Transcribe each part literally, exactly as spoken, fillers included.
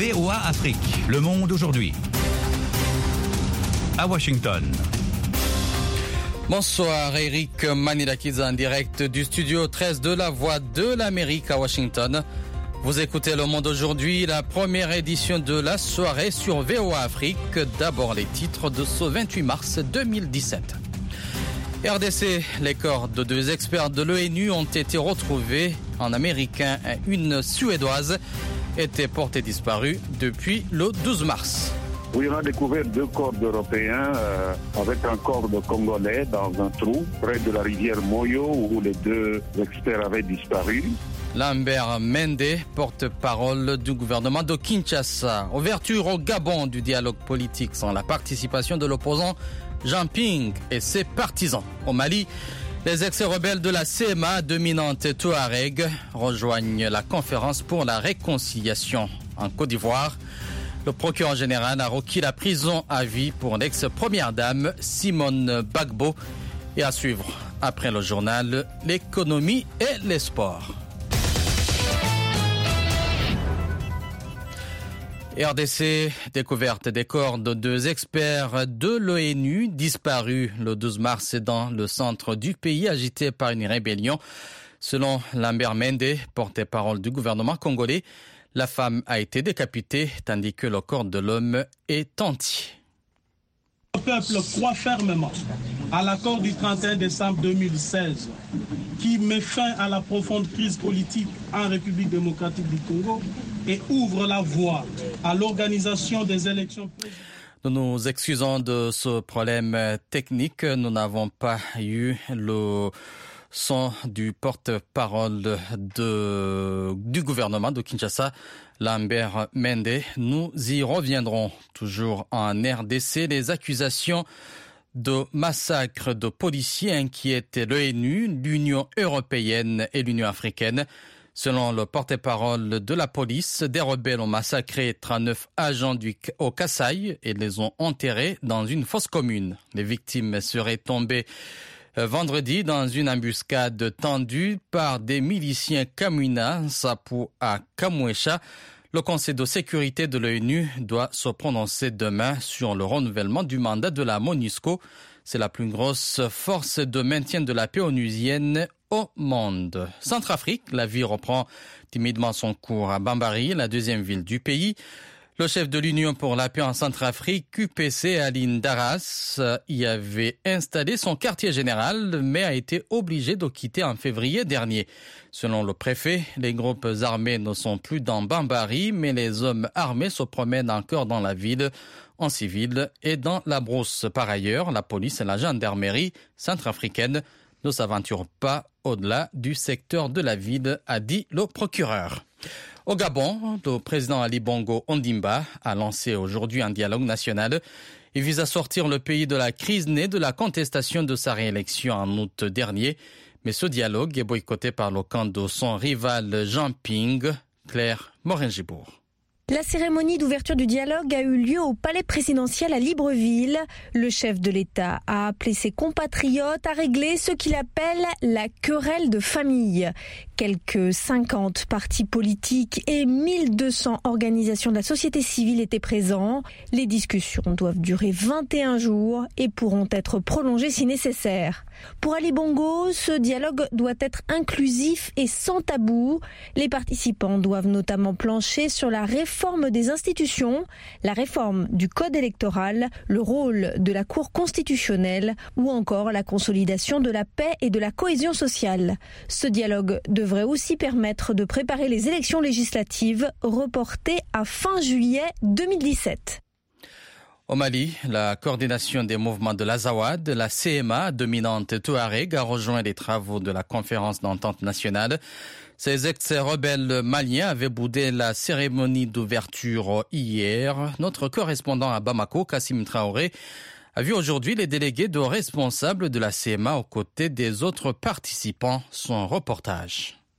V O A Afrique, Le Monde aujourd'hui. À Washington. Bonsoir, Eric Manilakis en direct du studio treize de la Voix de l'Amérique à Washington. Vous écoutez Le Monde aujourd'hui, la première édition de la soirée sur V O A Afrique. D'abord les titres de ce vingt-huit mars deux mille dix-sept. R D C, les corps de deux experts de l'ONU ont été retrouvés. En américain, une Suédoise était portée disparue depuis le douze mars. Oui, on a découvert deux corps d'Européens euh, avec un corps de Congolais dans un trou près de la rivière Moyo où les deux experts avaient disparu. Lambert Mende, porte-parole du gouvernement de Kinshasa. Ouverture au Gabon du dialogue politique sans la participation de l'opposant Jean Ping et ses partisans. Au Mali, les ex-rebelles de la C M A dominante Touareg rejoignent la conférence pour la réconciliation. En Côte d'Ivoire, le procureur général a requis la prison à vie pour l'ex-première dame Simone Gbagbo. Et à suivre, après le journal, l'économie et les sports. R D C, découverte des corps de deux experts de l'ONU disparus le douze mars dans le centre du pays agité par une rébellion. Selon Lambert Mende, porte-parole du gouvernement congolais, la femme a été décapitée tandis que le corps de l'homme est entier. Le peuple croit fermement à l'accord du trente et un décembre deux mille seize qui met fin à la profonde crise politique en République démocratique du Congo et ouvre la voie à l'organisation des élections présidentielles. Nous nous excusons de ce problème technique. Nous n'avons pas eu le son du porte-parole de, du gouvernement de Kinshasa, Lambert Mende. Nous y reviendrons. Toujours en R D C, les accusations de massacre de policiers inquiètent l'ONU, l'Union européenne et l'Union africaine. Selon le porte-parole de la police, des rebelles ont massacré trente-neuf agents du, au Kasaï et les ont enterrés dans une fosse commune. Les victimes seraient tombées vendredi dans une embuscade tendue par des miliciens Kamina Sapu à Kamouécha. Le Conseil de sécurité de l'ONU doit se prononcer demain sur le renouvellement du mandat de la MONUSCO. C'est la plus grosse force de maintien de la paix onusienne au monde. Centrafrique, la vie reprend timidement son cours à Bambari, la deuxième ville du pays. Le chef de l'Union pour la paix en Centrafrique, Q P C, Aline Darras, y avait installé son quartier général, mais a été obligé de quitter en février dernier. Selon le préfet, les groupes armés ne sont plus dans Bambari, mais les hommes armés se promènent encore dans la ville, en civil et dans la brousse. Par ailleurs, la police et la gendarmerie centrafricaine ne s'aventurent pas au-delà du secteur de la ville, a dit le procureur. Au Gabon, le président Ali Bongo Ondimba a lancé aujourd'hui un dialogue national. Il vise à sortir le pays de la crise née de la contestation de sa réélection en août dernier. Mais ce dialogue est boycotté par le camp de son rival Jean Ping. Claire Morin-Gibourg. La cérémonie d'ouverture du dialogue a eu lieu au palais présidentiel à Libreville. Le chef de l'État a appelé ses compatriotes à régler ce qu'il appelle la querelle de famille. Quelques cinquante partis politiques et mille deux cents organisations de la société civile étaient présents. Les discussions doivent durer vingt et un jours et pourront être prolongées si nécessaire. Pour Ali Bongo, ce dialogue doit être inclusif et sans tabou. Les participants doivent notamment plancher sur la réforme des institutions, la réforme du code électoral, le rôle de la Cour constitutionnelle ou encore la consolidation de la paix et de la cohésion sociale. Ce dialogue devrait aussi permettre de préparer les élections législatives reportées à fin juillet deux mille dix-sept. Au Mali, la coordination des mouvements de l'Azawad, la C M A dominante Touareg, a rejoint les travaux de la conférence d'entente nationale. Ces ex-rebelles maliens avaient boudé la cérémonie d'ouverture hier. Notre correspondant à Bamako, Kassim Traoré, a vu aujourd'hui les délégués de responsables de la C M A aux côtés des autres participants. Son reportage.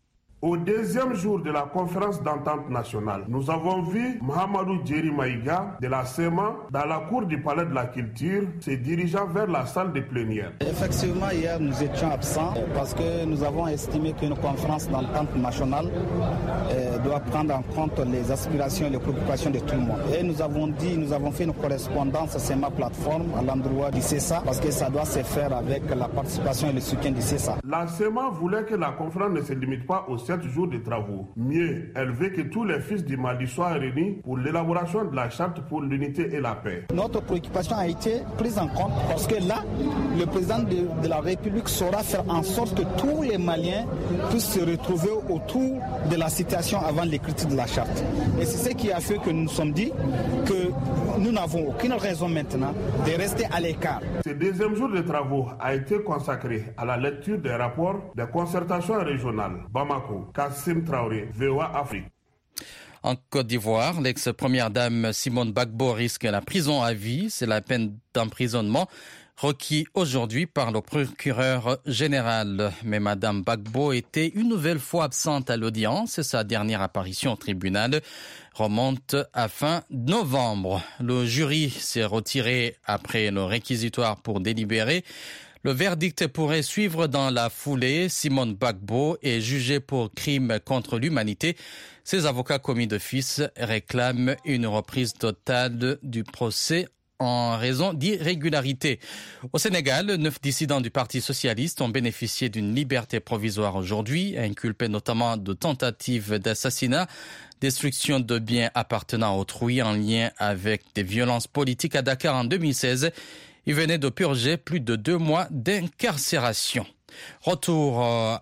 Au deuxième jour de la conférence d'entente nationale, nous avons vu Mohamedou Djeri Maïga de la S E M A dans la cour du palais de la culture se dirigeant vers la salle de plénière. Effectivement, hier nous étions absents parce que nous avons estimé qu'une conférence d'entente nationale euh, doit prendre en compte les aspirations et les préoccupations de tout le monde. Et nous avons dit, nous avons fait une correspondance à S E M A Plateforme à l'endroit du C E S A parce que ça doit se faire avec la participation et le soutien du C E S A. La S E M A voulait que la conférence ne se limite pas aux sept jours de travaux. Mieux, elle veut que tous les fils du Mali soient réunis pour l'élaboration de la charte pour l'unité et la paix. Notre préoccupation a été prise en compte parce que là, le président de, de la République saura faire en sorte que tous les Maliens puissent se retrouver autour de la situation avant l'écriture de la charte. Et c'est ce qui a fait que nous nous sommes dit que nous n'avons aucune raison maintenant de rester à l'écart. Ce deuxième jour de travaux a été consacré à la lecture des rapports des concertations régionales. Bamako, Kassim Traoré, V O A Afrique. En Côte d'Ivoire, l'ex-première dame Simone Gbagbo risque la prison à vie. C'est la peine d'emprisonnement requis aujourd'hui par le procureur général. Mais Madame Gbagbo était une nouvelle fois absente à l'audience. Sa dernière apparition au tribunal remonte à fin novembre. Le jury s'est retiré après le réquisitoire pour délibérer. Le verdict pourrait suivre dans la foulée. Simone Gbagbo est jugée pour crime contre l'humanité. Ses avocats commis d'office réclament une reprise totale du procès en raison d'irrégularités. Au Sénégal, neuf dissidents du Parti socialiste ont bénéficié d'une liberté provisoire aujourd'hui, inculpés notamment de tentatives d'assassinat, destruction de biens appartenant à autrui en lien avec des violences politiques à Dakar en deux mille seize. Ils venaient de purger plus de deux mois d'incarcération. Retour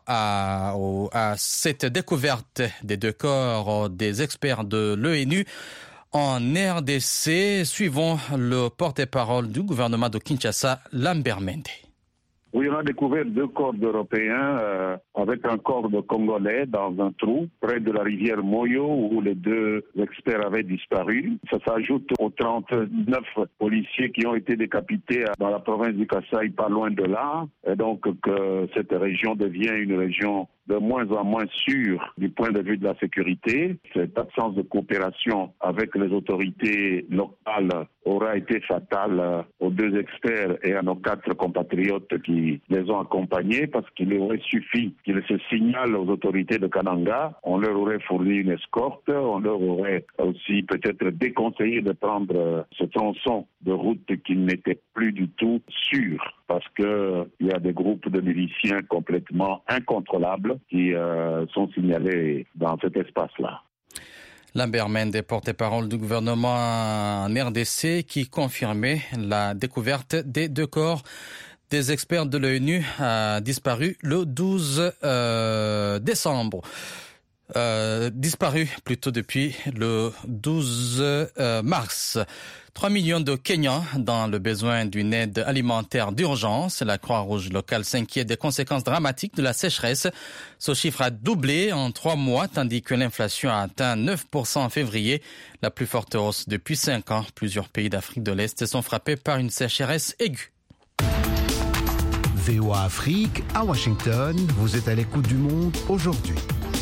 à, à cette découverte des deux corps des experts de l'O N U en R D C. Suivons le porte-parole du gouvernement de Kinshasa, Lambert Mende. Oui, on a découvert deux corps d'Européens euh, avec un corps de Congolais dans un trou près de la rivière Moyo où les deux experts avaient disparu. Ça s'ajoute aux trente-neuf policiers qui ont été décapités dans la province du Kasaï, pas loin de là. Et donc que cette région devient une région de moins en moins sûre du point de vue de la sécurité. Cette absence de coopération avec les autorités locales aura été fatale aux deux experts et à nos quatre compatriotes qui les ont accompagnés parce qu'il aurait suffi qu'ils se signalent aux autorités de Kananga. On leur aurait fourni une escorte, on leur aurait aussi peut-être déconseillé de prendre ce tronçon de route qui n'était plus du tout sûr parce que il y a des groupes de miliciens complètement incontrôlables qui euh, sont signalés dans cet espace-là. Lambert Mende, porte-parole du gouvernement en R D C, qui confirmait la découverte des deux corps des experts de l'O N U a disparu le douze euh, décembre. Euh, disparu plutôt depuis le douze mars. trois millions de Kenyans dans le besoin d'une aide alimentaire d'urgence. La Croix-Rouge locale s'inquiète des conséquences dramatiques de la sécheresse. Ce chiffre a doublé en trois mois, tandis que l'inflation a atteint neuf pour cent en février, la plus forte hausse depuis cinq ans. Plusieurs pays d'Afrique de l'Est sont frappés par une sécheresse aiguë. V O A Afrique, à Washington, vous êtes à l'écoute du monde aujourd'hui.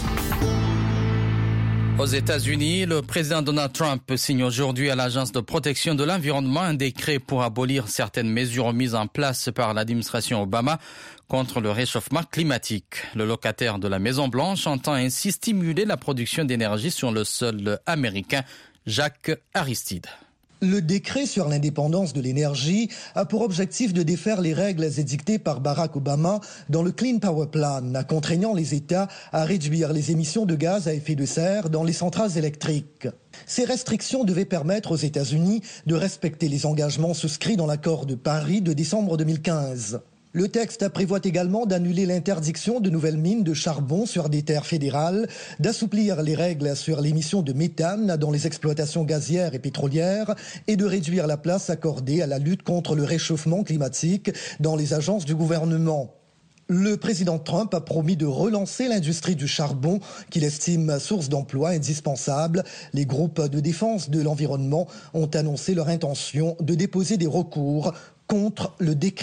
Aux États-Unis, le président Donald Trump signe aujourd'hui à l'Agence de protection de l'environnement un décret pour abolir certaines mesures mises en place par l'administration Obama contre le réchauffement climatique. Le locataire de la Maison-Blanche entend ainsi stimuler la production d'énergie sur le sol américain. Jacques Aristide. Le décret sur l'indépendance de l'énergie a pour objectif de défaire les règles édictées par Barack Obama dans le Clean Power Plan, contraignant les États à réduire les émissions de gaz à effet de serre dans les centrales électriques. Ces restrictions devaient permettre aux États-Unis de respecter les engagements souscrits dans l'accord de Paris de décembre deux mille quinze. Le texte prévoit également d'annuler l'interdiction de nouvelles mines de charbon sur des terres fédérales, d'assouplir les règles sur l'émission de méthane dans les exploitations gazières et pétrolières et de réduire la place accordée à la lutte contre le réchauffement climatique dans les agences du gouvernement. Le président Trump a promis de relancer l'industrie du charbon qu'il estime source d'emplois indispensable. Les groupes de défense de l'environnement ont annoncé leur intention de déposer des recours contre le décret.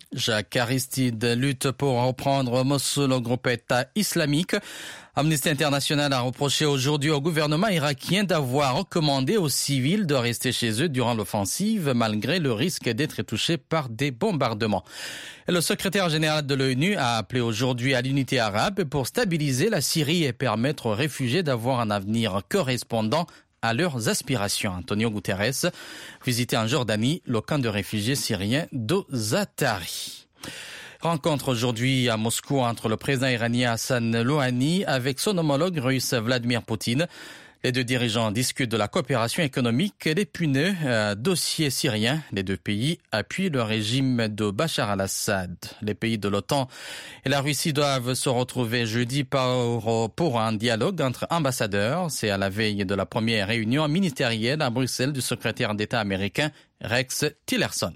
Jacques Aristide lutte pour reprendre Mossoul au groupe État islamique. Amnesty International a reproché aujourd'hui au gouvernement irakien d'avoir recommandé aux civils de rester chez eux durant l'offensive malgré le risque d'être touchés par des bombardements. Et le secrétaire général de l'ONU a appelé aujourd'hui à l'unité arabe pour stabiliser la Syrie et permettre aux réfugiés d'avoir un avenir correspondant à leurs aspirations. Antonio Guterres visitait en Jordanie le camp de réfugiés syriens d'Ozatari. Rencontre aujourd'hui à Moscou entre le président iranien Hassan Rouhani avec son homologue russe Vladimir Poutine. Les deux dirigeants discutent de la coopération économique et l'épineux euh, dossier syrien. Les deux pays appuient le régime de Bachar al-Assad. Les pays de l'OTAN et la Russie doivent se retrouver jeudi pour, pour un dialogue entre ambassadeurs. C'est à la veille de la première réunion ministérielle à Bruxelles du secrétaire d'État américain Rex Tillerson.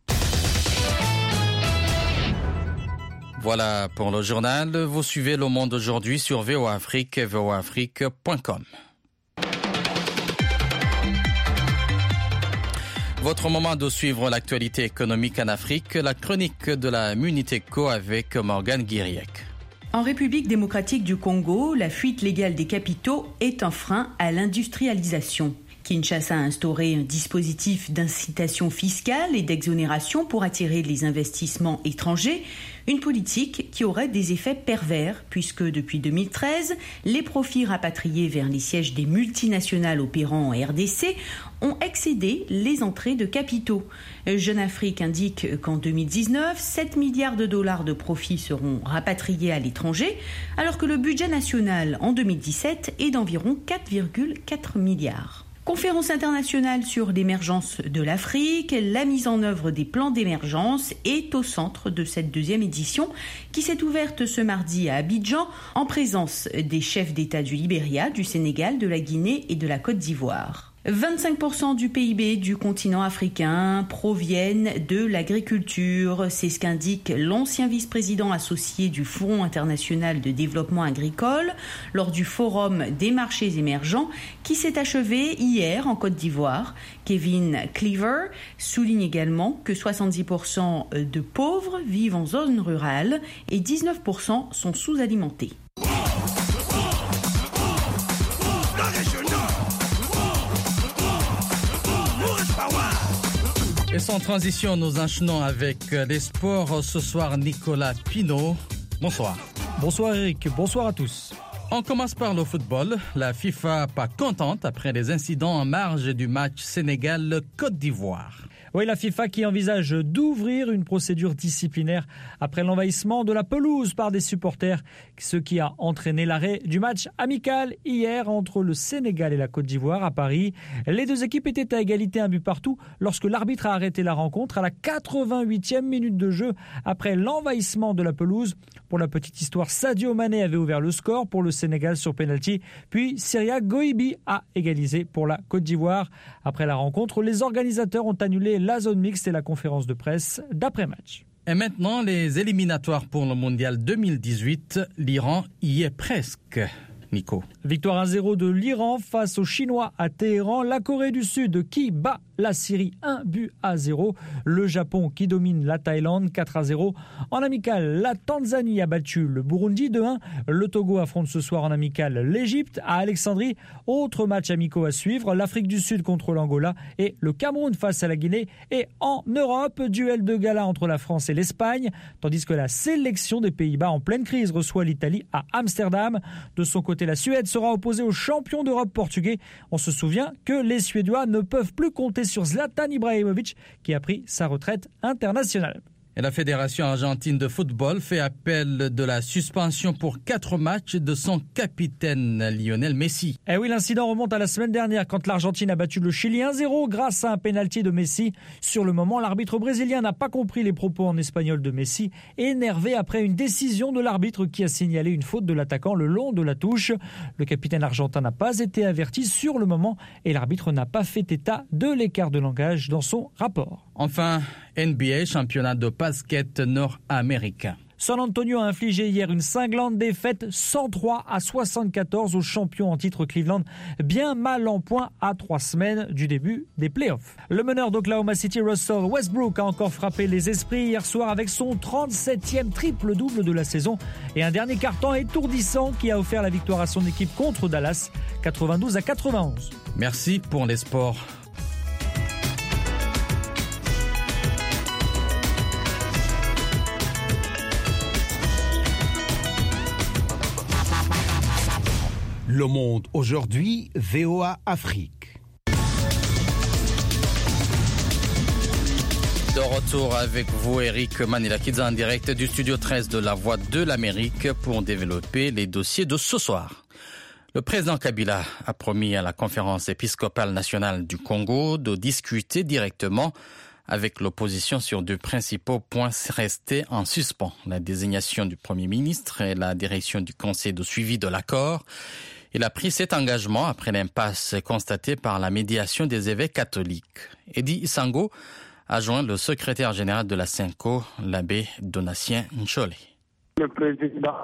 Voilà pour le journal. Vous suivez Le Monde aujourd'hui sur V O A Afrique et v o a afrique point com. Votre moment de suivre l'actualité économique en Afrique, la chronique de la Muniteco avec Morgane Guiriec. En République démocratique du Congo, la fuite légale des capitaux est un frein à l'industrialisation. Kinshasa a instauré un dispositif d'incitation fiscale et d'exonération pour attirer les investissements étrangers, une politique qui aurait des effets pervers puisque depuis deux mille treize, les profits rapatriés vers les sièges des multinationales opérant en R D C ont excédé les entrées de capitaux. Jeune Afrique indique qu'en deux mille dix-neuf, sept milliards de dollars de profits seront rapatriés à l'étranger, alors que le budget national en deux mille dix-sept est d'environ quatre virgule quatre milliards. Conférence internationale sur l'émergence de l'Afrique, la mise en œuvre des plans d'émergence est au centre de cette deuxième édition qui s'est ouverte ce mardi à Abidjan en présence des chefs d'État du Libéria, du Sénégal, de la Guinée et de la Côte d'Ivoire. vingt-cinq pour cent du P I B du continent africain proviennent de l'agriculture. C'est ce qu'indique l'ancien vice-président associé du Fonds international de développement agricole lors du Forum des marchés émergents qui s'est achevé hier en Côte d'Ivoire. Kevin Cleaver souligne également que soixante-dix pour cent de pauvres vivent en zone rurale et dix-neuf pour cent sont sous-alimentés. Et sans transition, nous enchaînons avec les sports. Ce soir, Nicolas Pinault. Bonsoir. Bonsoir Eric, bonsoir à tous. On commence par le football. La FIFA pas contente après les incidents en marge du match Sénégal-Côte d'Ivoire. Oui, la FIFA qui envisage d'ouvrir une procédure disciplinaire après l'envahissement de la pelouse par des supporters, ce qui a entraîné l'arrêt du match amical hier entre le Sénégal et la Côte d'Ivoire à Paris. Les deux équipes étaient à égalité un but partout lorsque l'arbitre a arrêté la rencontre à la quatre-vingt-huitième minute de jeu après l'envahissement de la pelouse. Pour la petite histoire, Sadio Mané avait ouvert le score pour le Sénégal sur penalty, puis Syria Goibi a égalisé pour la Côte d'Ivoire. Après la rencontre, les organisateurs ont annulé la zone mixte et la conférence de presse d'après-match. Et maintenant, les éliminatoires pour le mondial deux mille dix-huit. L'Iran y est presque. Nico. Victoire un zéro de l'Iran face aux Chinois à Téhéran. La Corée du Sud qui bat la Syrie un but à zéro. Le Japon qui domine la Thaïlande quatre à zéro. En amical, la Tanzanie a battu le Burundi deux un. Le Togo affronte ce soir en amical l'Égypte à Alexandrie. Autre match amicaux à suivre, l'Afrique du Sud contre l'Angola et le Cameroun face à la Guinée. Et en Europe, duel de gala entre la France et l'Espagne, tandis que la sélection des Pays-Bas en pleine crise reçoit l'Italie à Amsterdam. De son côté, la Suède sera opposée aux champions d'Europe portugais. On se souvient que les Suédois ne peuvent plus compter sur Zlatan Ibrahimovic qui a pris sa retraite internationale. Et la Fédération argentine de football fait appel de la suspension pour quatre matchs de son capitaine Lionel Messi. Eh oui, l'incident remonte à la semaine dernière quand l'Argentine a battu le Chili un zéro grâce à un pénalty de Messi. Sur le moment, l'arbitre brésilien n'a pas compris les propos en espagnol de Messi, énervé après une décision de l'arbitre qui a signalé une faute de l'attaquant le long de la touche. Le capitaine argentin n'a pas été averti sur le moment et l'arbitre n'a pas fait état de l'écart de langage dans son rapport. Enfin, N B A, championnat de basket nord-américain. San Antonio a infligé hier une cinglante défaite cent trois à soixante-quatorze aux champions en titre Cleveland, bien mal en point à trois semaines du début des playoffs. Le meneur d'Oklahoma City, Russell Westbrook, a encore frappé les esprits hier soir avec son trente-septième triple-double de la saison et un dernier carton étourdissant qui a offert la victoire à son équipe contre Dallas, quatre-vingt-douze à quatre-vingt-onze. Merci pour les sports. Le Monde aujourd'hui, V O A Afrique. De retour avec vous, Eric Manilakidze, en direct du studio treize de la Voix de l'Amérique pour développer les dossiers de ce soir. Le président Kabila a promis à la conférence épiscopale nationale du Congo de discuter directement avec l'opposition sur deux principaux points restés en suspens, la désignation du Premier ministre et la direction du Conseil de suivi de l'accord. Il a pris cet engagement après l'impasse constatée par la médiation des évêques catholiques. Eddie Isango a joint le secrétaire général de la SENCO, l'abbé Donatien Nchole. Le président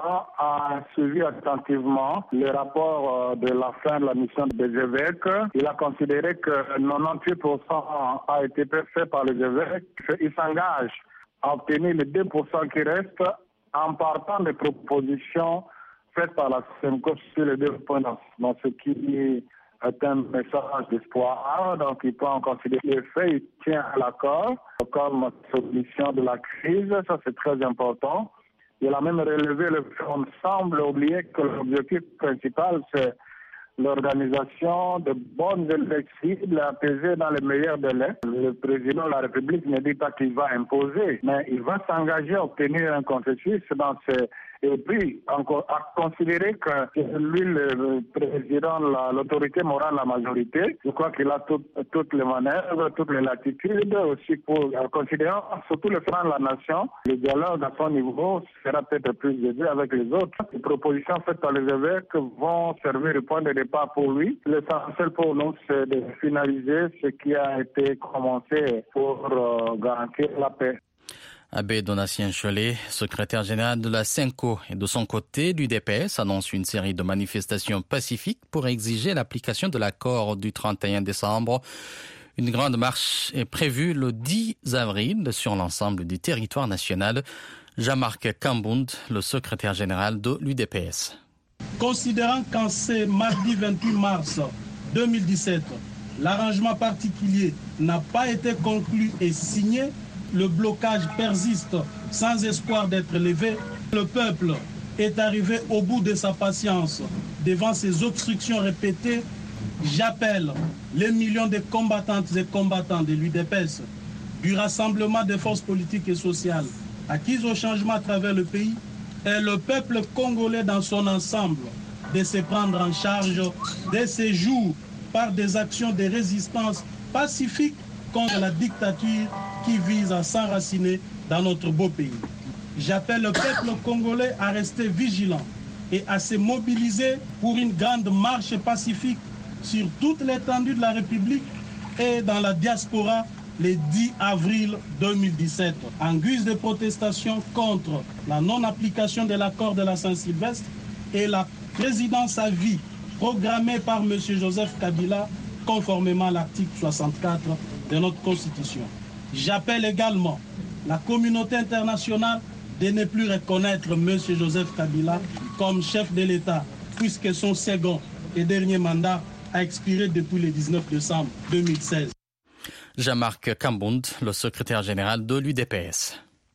a suivi attentivement le rapport de la fin de la mission des évêques. Il a considéré que quatre-vingt-dix-huit pour cent a été fait par les évêques. Il s'engage à obtenir les deux pour cent qui restent en partant des propositions faites par la SENCO sur les deux points, dans ce qui est un message d'espoir. Donc, il peut en considérer les faits, il tient à l'accord comme solution de la crise. Ça, c'est très important. Il a même relevé le fait qu'on semble oublier que l'objectif principal, c'est l'organisation de bonnes élections apaisées dans les meilleurs délais. Le président de la République ne dit pas qu'il va imposer, mais il va s'engager à obtenir un consensus dans ces... Et puis, encore, à considérer que lui, le président, la, l'autorité morale, la majorité, je crois qu'il a tout, toutes les manœuvres, toutes les latitudes, aussi pour, en considérant surtout le front de la nation, le dialogue à son niveau sera peut-être plus aisé avec les autres. Les propositions faites par les évêques vont servir de point de départ pour lui. L'essentiel pour nous, c'est de finaliser ce qui a été commencé pour euh, garantir la paix. Abbé Donatien Nchole, secrétaire général de la SENCO, et de son côté, l'U D P S annonce une série de manifestations pacifiques pour exiger l'application de l'accord du trente et un décembre. Une grande marche est prévue le dix avril sur l'ensemble du territoire national. Jean-Marc Kambund, le secrétaire général de l'U D P S. Considérant qu'en ce mardi vingt-huit mars deux mille dix-sept, l'arrangement particulier n'a pas été conclu et signé, le blocage persiste sans espoir d'être levé. Le peuple est arrivé au bout de sa patience devant ces obstructions répétées. J'appelle les millions de combattantes et combattants de l'U D P S, du Rassemblement des forces politiques et sociales acquises au changement à travers le pays, et le peuple congolais dans son ensemble de se prendre en charge dès ces jours par des actions de résistance pacifique contre la dictature qui vise à s'enraciner dans notre beau pays. J'appelle le peuple congolais à rester vigilant et à se mobiliser pour une grande marche pacifique sur toute l'étendue de la République et dans la diaspora le dix avril deux mille dix-sept, en guise de protestation contre la non-application de l'accord de la Saint-Sylvestre et la présidence à vie programmée par M. Joseph Kabila conformément à l'article soixante-quatre de notre Constitution. J'appelle également la communauté internationale de ne plus reconnaître M. Joseph Kabila comme chef de l'État, puisque son second et dernier mandat a expiré depuis le dix-neuf décembre deux mille seize. Jean-Marc Kambund, le secrétaire général de l'U D P S.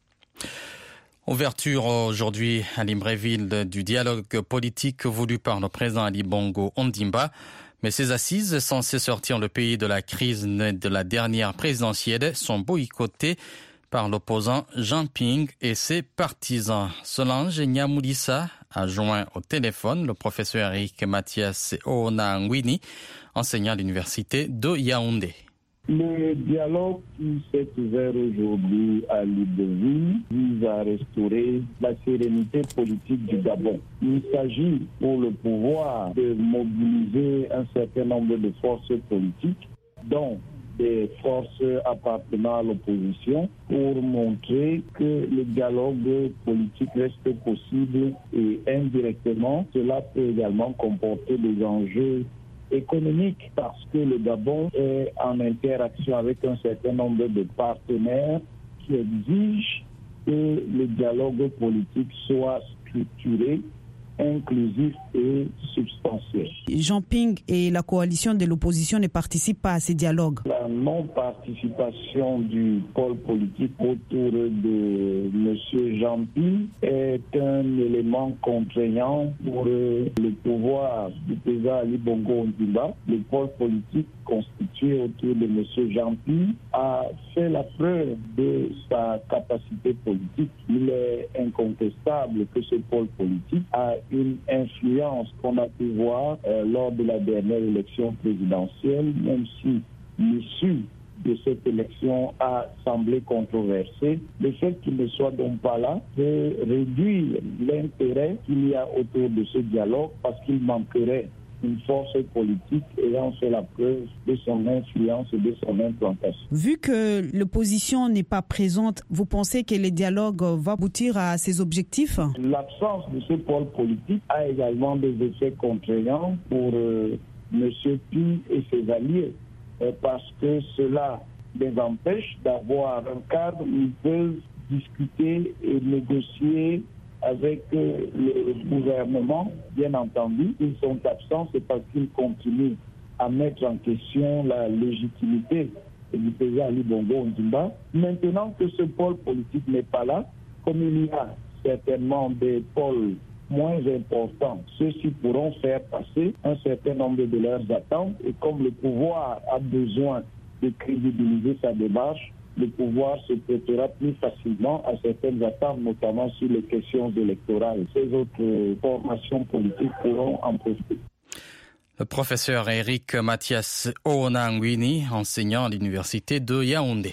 Ouverture aujourd'hui à Libreville du dialogue politique voulu par le président Ali Bongo Ondimba. Mais ces assises, censées sortir le pays de la crise de la dernière présidentielle, sont boycottées par l'opposant Jean Ping et ses partisans. Solange Nyamoulissa a joint au téléphone le professeur Eric Mathias Oonangwini, enseignant à l'université de Yaoundé. Le dialogue qui s'est ouvert aujourd'hui à Libreville vise à restaurer la sérénité politique du Gabon. Il s'agit pour le pouvoir de mobiliser un certain nombre de forces politiques, dont des forces appartenant à l'opposition pour montrer que le dialogue politique reste possible et indirectement, cela peut également comporter des enjeux économiques parce que le Gabon est en interaction avec un certain nombre de partenaires qui exigent que le dialogue politique soit structuré, inclusif et substantiel. Jean Ping et la coalition de l'opposition ne participent pas à ces dialogues. La non-participation du pôle politique autour de M. Jean Ping est un élément contraignant pour le pouvoir du président Ali Bongo Ondimba. Le pôle politique constitué autour de M. Jean Ping a fait la preuve de sa capacité politique. Il est incontestable que ce pôle politique a une influence qu'on a pu voir euh, lors de la dernière élection présidentielle, même si l'issue de cette élection a semblé controversée. Le fait qu'il ne soit donc pas là peut réduire l'intérêt qu'il y a autour de ce dialogue parce qu'il manquerait une force politique ayant fait la preuve de son influence et de son implantation. Vu que l'opposition n'est pas présente, vous pensez que le dialogue va aboutir à ses objectifs? L'absence de ce pôle politique a également des effets contraignants pour euh, M. Pi et ses alliés, euh, parce que cela les empêche d'avoir un cadre où ils peuvent discuter et négocier avec euh, le gouvernement, bien entendu. Ils sont absents, c'est parce qu'ils continuent à mettre en question la légitimité du président Ali Bongo Ondimba. Maintenant que ce pôle politique n'est pas là, comme il y a certainement des pôles moins importants, ceux-ci pourront faire passer un certain nombre de leurs attentes et comme le pouvoir a besoin de crédibiliser sa démarche, le pouvoir se prêtera plus facilement à certaines attentes, notamment sur les questions électorales. Ces autres formations politiques pourront en profiter. Le professeur Eric Mathias Oonangwini, enseignant à l'université de Yaoundé.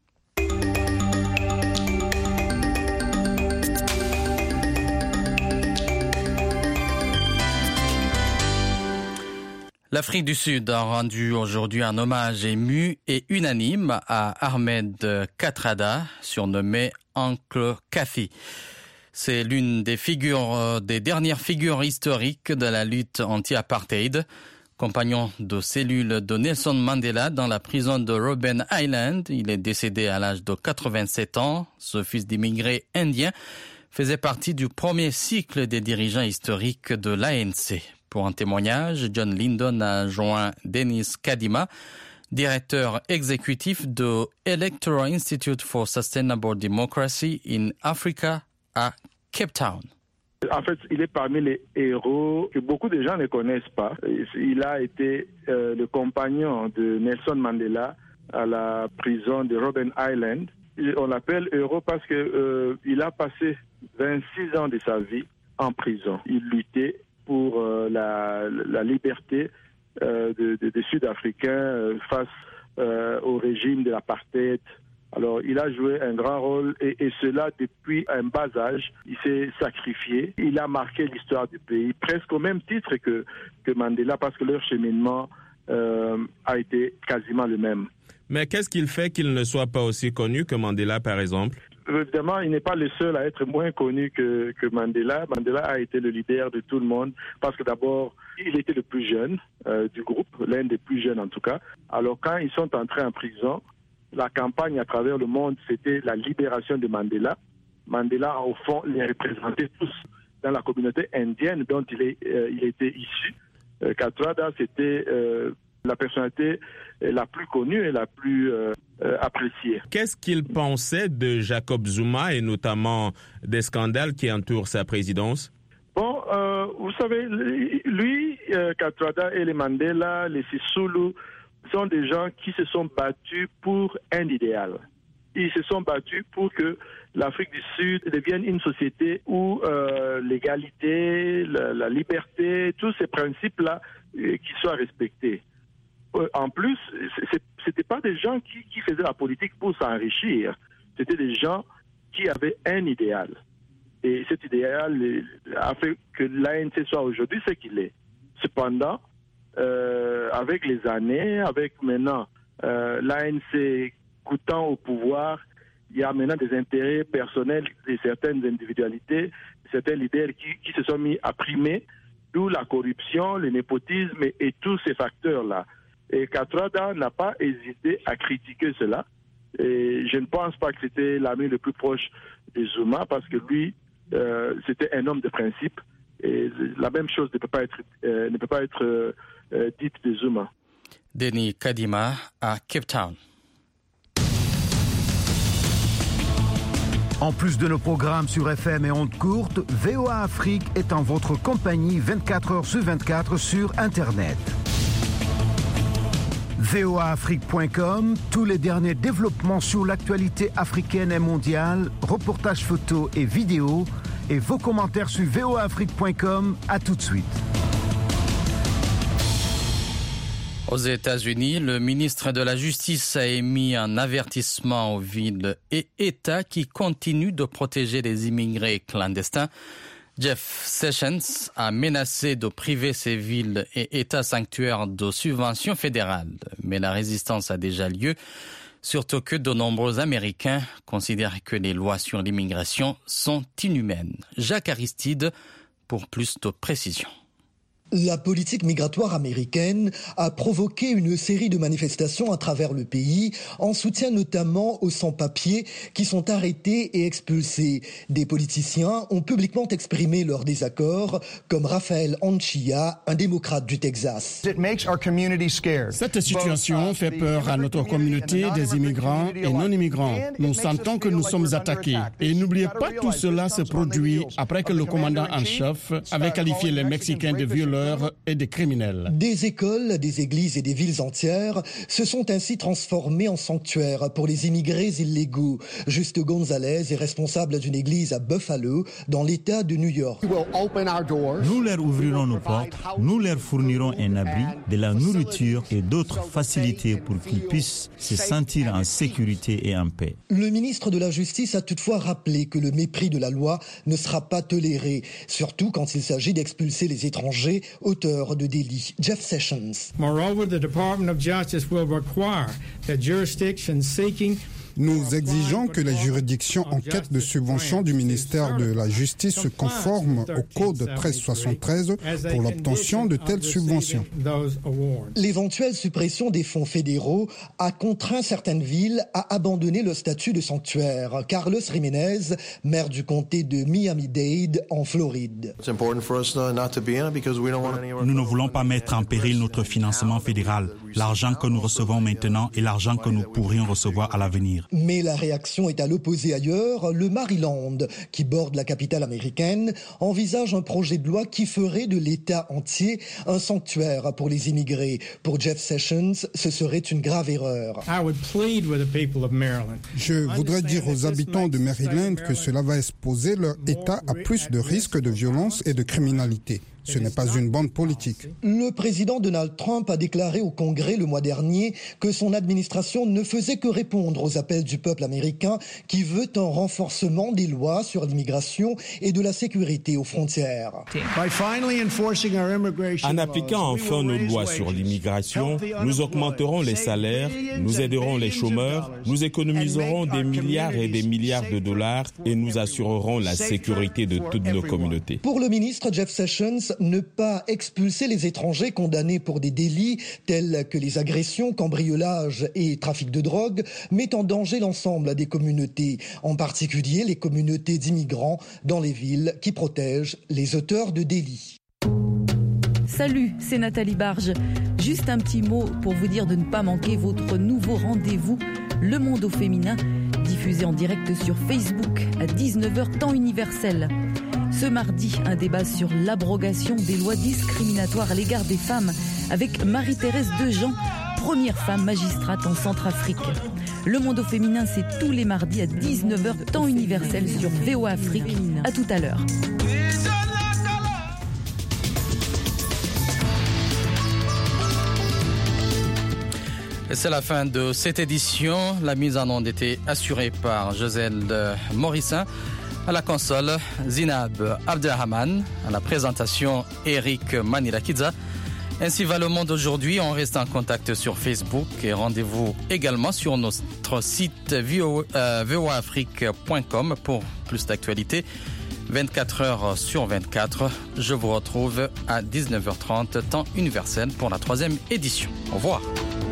L'Afrique du Sud a rendu aujourd'hui un hommage ému et unanime à Ahmed Kathrada, surnommé Oncle Kathy. C'est l'une des figures, des dernières figures historiques de la lutte anti-apartheid. Compagnon de cellule de Nelson Mandela dans la prison de Robben Island, il est décédé à l'âge de quatre-vingt-sept ans. Ce fils d'immigrés indiens faisait partie du premier cycle des dirigeants historiques de l'A N C. Pour un témoignage, John Lyndon a joint Dennis Kadima, directeur exécutif de Electoral Institute for Sustainable Democracy in Africa à Cape Town. En fait, il est parmi les héros que beaucoup de gens ne connaissent pas. Il a été euh, le compagnon de Nelson Mandela à la prison de Robben Island. On l'appelle héros parce que euh, il a passé vingt-six ans de sa vie en prison. Il luttait pour euh, la, la liberté euh, des de, de Sud-Africains euh, face euh, au régime de l'apartheid. Alors, il a joué un grand rôle et, et cela depuis un bas âge. Il s'est sacrifié. Il a marqué l'histoire du pays, presque au même titre que, que Mandela, parce que leur cheminement euh, a été quasiment le même. Mais qu'est-ce qu'il fait qu'il ne soit pas aussi connu que Mandela, par exemple? Évidemment, il n'est pas le seul à être moins connu que, que Mandela. Mandela a été le leader de tout le monde parce que d'abord, il était le plus jeune euh, du groupe, l'un des plus jeunes en tout cas. Alors quand ils sont entrés en prison, la campagne à travers le monde, c'était la libération de Mandela. Mandela, au fond, les représentait tous dans la communauté indienne dont il, est, euh, il était issu. Euh, Kathrada, c'était euh, la personnalité la plus connue et la plus euh, euh, appréciée. Qu'est-ce qu'il pensait de Jacob Zuma et notamment des scandales qui entourent sa présidence? Bon, euh, vous savez, lui, euh, Kathrada et les Mandela, les Sisulu, sont des gens qui se sont battus pour un idéal. Ils se sont battus pour que l'Afrique du Sud devienne une société où euh, l'égalité, la, la liberté, tous ces principes-là, euh, qui soient respectés. Euh, en plus, c'est, c'était pas des gens qui, qui faisaient la politique pour s'enrichir. C'était des gens qui avaient un idéal. Et cet idéal a fait que l'A N C soit aujourd'hui ce qu'il est. Cependant, euh, avec les années, avec maintenant euh, l'A N C coûtant au pouvoir, il y a maintenant des intérêts personnels de certaines individualités, certains leaders qui, qui se sont mis à primer, d'où la corruption, le népotisme et, et tous ces facteurs-là. Et Kathrada n'a pas hésité à critiquer cela. Et je ne pense pas que c'était l'ami le plus proche de Zuma, parce que lui, euh, c'était un homme de principe. Et la même chose ne peut pas être, euh, ne peut pas être euh, euh, dite de Zuma. Denis Kadima à Cape Town. En plus de nos programmes sur F M et ondes courtes, V O A Afrique est en votre compagnie vingt-quatre heures sur vingt-quatre sur Internet. V O A Afrique point com, tous les derniers développements sur l'actualité africaine et mondiale, reportages photos et vidéos, et vos commentaires sur V O A Afrique point com. À tout de suite. Aux États-Unis, le ministre de la Justice a émis un avertissement aux villes et États qui continuent de protéger les immigrés clandestins. Jeff Sessions a menacé de priver ces villes et États sanctuaires de subventions fédérales. Mais la résistance a déjà lieu, surtout que de nombreux Américains considèrent que les lois sur l'immigration sont inhumaines. Jacques Aristide pour plus de précision. La politique migratoire américaine a provoqué une série de manifestations à travers le pays, en soutien notamment aux sans-papiers qui sont arrêtés et expulsés. Des politiciens ont publiquement exprimé leur désaccord, comme Raphaël Anchia, un démocrate du Texas. Cette situation fait peur à notre communauté des immigrants et non-immigrants. Nous sentons que nous sommes attaqués. Et n'oubliez pas, tout cela se produit après que le commandant en chef avait qualifié les Mexicains de violeurs et des criminels. Des écoles, des églises et des villes entières se sont ainsi transformées en sanctuaires pour les immigrés illégaux. Juste Gonzalez est responsable d'une église à Buffalo, dans l'État de New York. Nous leur ouvrirons nos portes, nous leur fournirons un abri, de la nourriture et d'autres facilités pour qu'ils puissent se sentir en sécurité et en paix. Le ministre de la Justice a toutefois rappelé que le mépris de la loi ne sera pas toléré, surtout quand il s'agit d'expulser les étrangers auteurs de délits. Jeff Sessions. Moreover, the Department of Justice will require that jurisdictions seeking Nous exigeons que les juridictions en quête de subventions du ministère de la Justice se conforment au Code treize soixante-treize pour l'obtention de telles subventions. L'éventuelle suppression des fonds fédéraux a contraint certaines villes à abandonner le statut de sanctuaire. Carlos Jiménez, maire du comté de Miami-Dade, en Floride. Nous ne voulons pas mettre en péril notre financement fédéral, l'argent que nous recevons maintenant et l'argent que nous pourrions recevoir à l'avenir. Mais la réaction est à l'opposé ailleurs. Le Maryland, qui borde la capitale américaine, envisage un projet de loi qui ferait de l'État entier un sanctuaire pour les immigrés. Pour Jeff Sessions, ce serait une grave erreur. Je voudrais dire aux habitants de Maryland que cela va exposer leur État à plus de risques de violence et de criminalité. Ce n'est pas une bonne politique. Le président Donald Trump a déclaré au Congrès le mois dernier que son administration ne faisait que répondre aux appels du peuple américain qui veut un renforcement des lois sur l'immigration et de la sécurité aux frontières. En appliquant enfin nos lois sur l'immigration, nous augmenterons les salaires, nous aiderons les chômeurs, nous économiserons des milliards et des milliards de dollars et nous assurerons la sécurité de toutes nos communautés. Pour le ministre Jeff Sessions, ne pas expulser les étrangers condamnés pour des délits tels que les agressions, cambriolages et trafic de drogue met en danger l'ensemble des communautés, en particulier les communautés d'immigrants dans les villes qui protègent les auteurs de délits. Salut, c'est Nathalie Barge. Juste un petit mot pour vous dire de ne pas manquer votre nouveau rendez-vous, Le Monde au féminin, diffusé en direct sur Facebook à dix-neuf heures temps universel. Ce mardi, un débat sur l'abrogation des lois discriminatoires à l'égard des femmes avec Marie-Thérèse Dejean, première femme magistrate en Centrafrique. Le Monde au féminin, c'est tous les mardis à dix-neuf heures temps universel sur V O A Afrique. À tout à l'heure. Et c'est la fin de cette édition. La mise en onde était assurée par Joselle Morissin. À la console, Zinab Abdelrahman. À la présentation, Eric Manilakidza. Ainsi va le monde aujourd'hui. On reste en contact sur Facebook et rendez-vous également sur notre site v o a afrique point com pour plus d'actualités. vingt-quatre heures sur vingt-quatre. Je vous retrouve à dix-neuf heures trente, temps universel pour la troisième édition. Au revoir.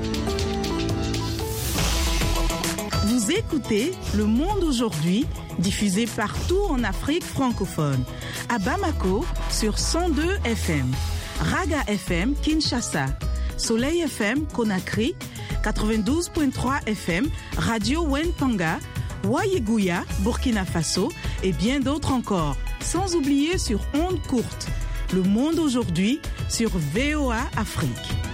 Vous écoutez Le Monde aujourd'hui, diffusé partout en Afrique francophone. À Bamako, sur cent deux F M. Raga F M, Kinshasa. Soleil F M, Conakry. quatre-vingt-douze virgule trois F M, Radio Wenpanga. Wayeguya, Burkina Faso et bien d'autres encore. Sans oublier sur ondes courtes. Le Monde aujourd'hui sur V O A Afrique.